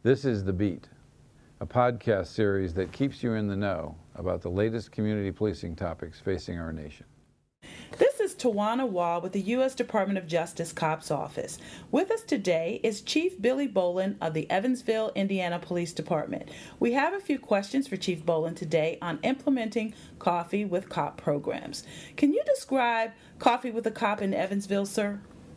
This is The Beat, a podcast series that keeps you in the know about the latest community policing topics facing our nation. This is Tawana Wall with the U.S. Department of Justice Cops Office. With us today is Chief Billy Boland of the Evansville, Indiana Police Department. We have a few questions for Chief Boland today on implementing Coffee with Cop programs. Can you describe Coffee with a Cop in Evansville, sir?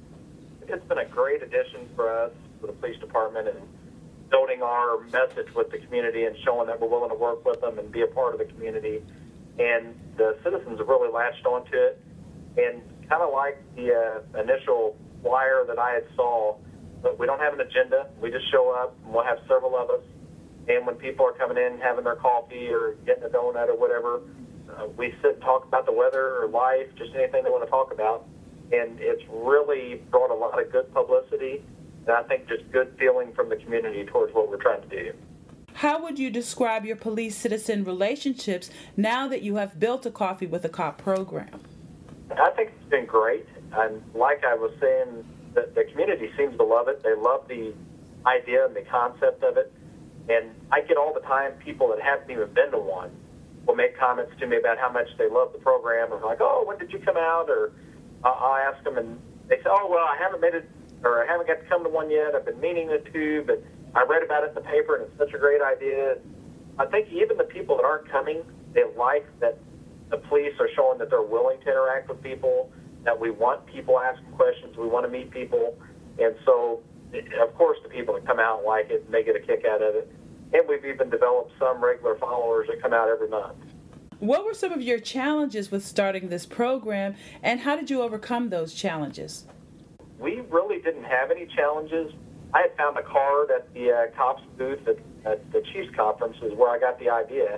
It's been a great addition for us, for the police department, and building our message with the community and showing that we're willing to work with them and be a part of the community. And the citizens have really latched onto it. And kind of like the initial flyer that I had saw, but we don't have an agenda. We just show up, and we'll have several of us. And when people are coming in, having their coffee or getting a donut or whatever, we sit and talk about the weather or life, just anything they want to talk about. And it's really brought a lot of good publicity, and I think just good feeling from the community towards what we're trying to do. How would you describe your police-citizen relationships now that you have built a Coffee with a Cop program? I think it's been great. And like I was saying, the community seems to love it. They love the idea and the concept of it. And I get all the time people that haven't even been to one will make comments to me about how much they love the program. Or like, oh, when did you come out? Or I'll ask them, and they say, oh, well, I haven't made it, or I haven't got to come to one yet. I've been meaning to, but I read about it in the paper, and it's such a great idea. I think even the people that aren't coming, they like that the police are showing that they're willing to interact with people, that we want people asking questions, we want to meet people. And so, of course, the people that come out like it, and they get a kick out of it. And we've even developed some regular followers that come out every month. What were some of your challenges with starting this program, and how did you overcome those challenges? We really didn't have any challenges. I had found a card at the cops booth at the Chiefs Conference is where I got the idea.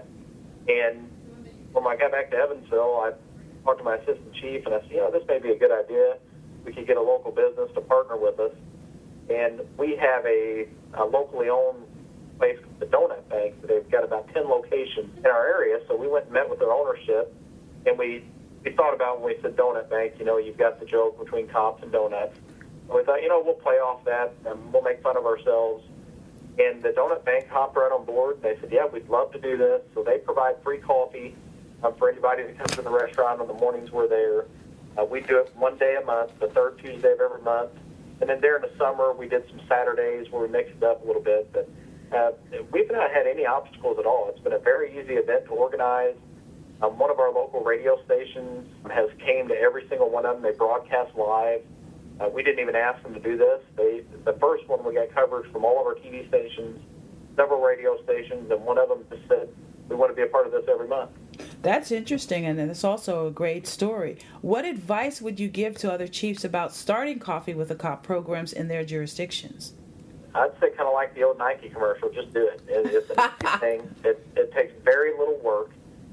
And when I got back to Evansville, I talked to my assistant chief, and I said, this may be a good idea. We could get a local business to partner with us. And we have a locally owned place, the Donut Bank. They've got about 10 locations in our area, so we went and met with their ownership, and we thought about when we said Donut Bank, you've got the joke between cops and donuts. And we thought, we'll play off that, and we'll make fun of ourselves. And the Donut Bank hopped right on board. They said, yeah, we'd love to do this. So they provide free coffee for anybody that comes to the restaurant on the mornings we're there. We do it one day a month, the third Tuesday of every month. And then during the summer, we did some Saturdays where we mixed it up a little bit. But we've not had any obstacles at all. It's been a very easy event to organize. One of our local radio stations has came to every single one of them. They broadcast live. We didn't even ask them to do this. The first one, we got coverage from all of our TV stations, several radio stations, and one of them just said, we want to be a part of this every month. That's interesting, and it's also a great story. What advice would you give to other chiefs about starting Coffee with a Cop programs in their jurisdictions? I'd say kind of like the old Nike commercial, just do it. It's an easy thing. It takes very little work.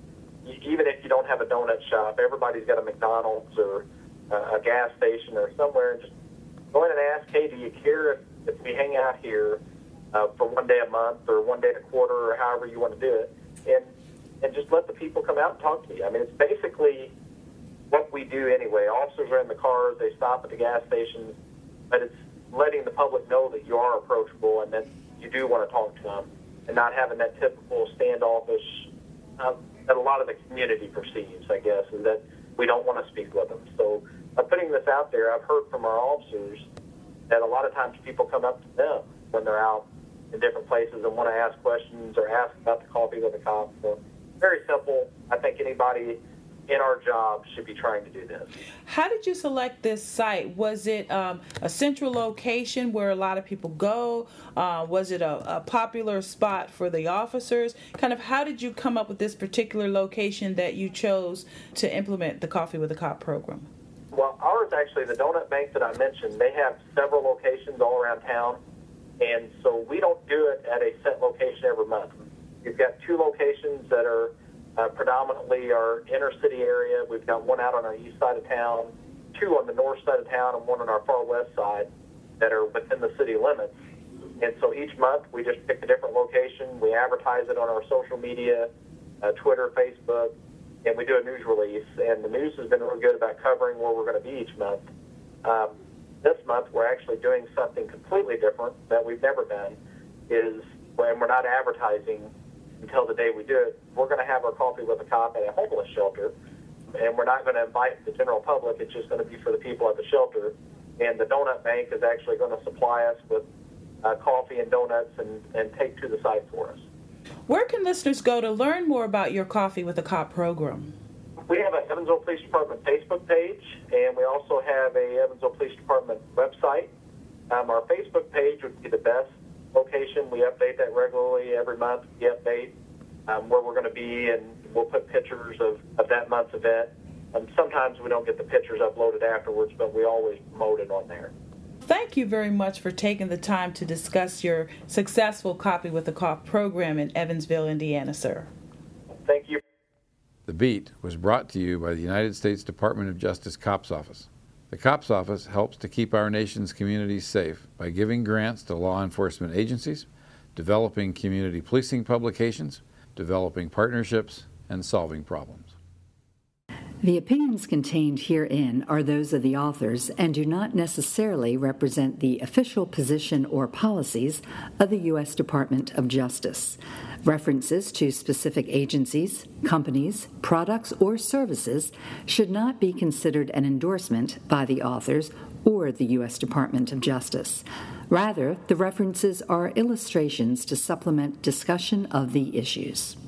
Even if you don't have a donut shop, everybody's got a McDonald's or a gas station or somewhere. Just go in and ask, hey, do you care if we hang out here for one day a month or one day a quarter or however you want to do it? And just let the people come out and talk to you. I mean, it's basically what we do anyway. Officers are in the cars, they stop at the gas stations, but it's letting the public know that you are approachable and that you do want to talk to them and not having that typical standoffish that a lot of the community perceives, I guess, is that we don't want to speak with them. So by putting this out there, I've heard from our officers that a lot of times people come up to them when they're out in different places and want to ask questions or ask about the Coffee with a Cop. So very simple. I think anybody in our job should be trying to do this. How did you select this site? Was it a central location where a lot of people go? Was it a popular spot for the officers? Kind of how did you come up with this particular location that you chose to implement the Coffee with a Cop program? Well, ours actually, the Donut Bank that I mentioned, they have several locations all around town. And so we don't do it at a set location every month. We've got two locations that are predominantly our inner city area. We've got one out on our east side of town, two on the north side of town, and one on our far west side that are within the city limits. And so each month we just pick a different location. We advertise it on our social media, Twitter, Facebook, and we do a news release. And the news has been really good about covering where we're going to be each month. This month we're actually doing something completely different that we've never done. is when we're not advertising until the day we do it. We're going to have our Coffee with a Cop at a homeless shelter, and we're not going to invite the general public. It's just going to be for the people at the shelter. And the donut bank is actually going to supply us with coffee and donuts and take to the site for us. Where can listeners go to learn more about your Coffee with a Cop program? We have an Evansville Police Department Facebook page, and we also have a Evansville Police Department website. Our Facebook page would be the best location. We update that regularly. Every month we update where we're going to be, and we'll put pictures of that month's event. Sometimes we don't get the pictures uploaded afterwards, but we always promote it on there. Thank you very much for taking the time to discuss your successful Coffee with a Cop program in Evansville, Indiana, sir. Thank you. The Beat was brought to you by the United States Department of Justice Cops Office. The Cops Office helps to keep our nation's communities safe by giving grants to law enforcement agencies, developing community policing publications, developing partnerships, and solving problems. The opinions contained herein are those of the authors and do not necessarily represent the official position or policies of the U.S. Department of Justice. References to specific agencies, companies, products, or services should not be considered an endorsement by the authors or the U.S. Department of Justice. Rather, the references are illustrations to supplement discussion of the issues.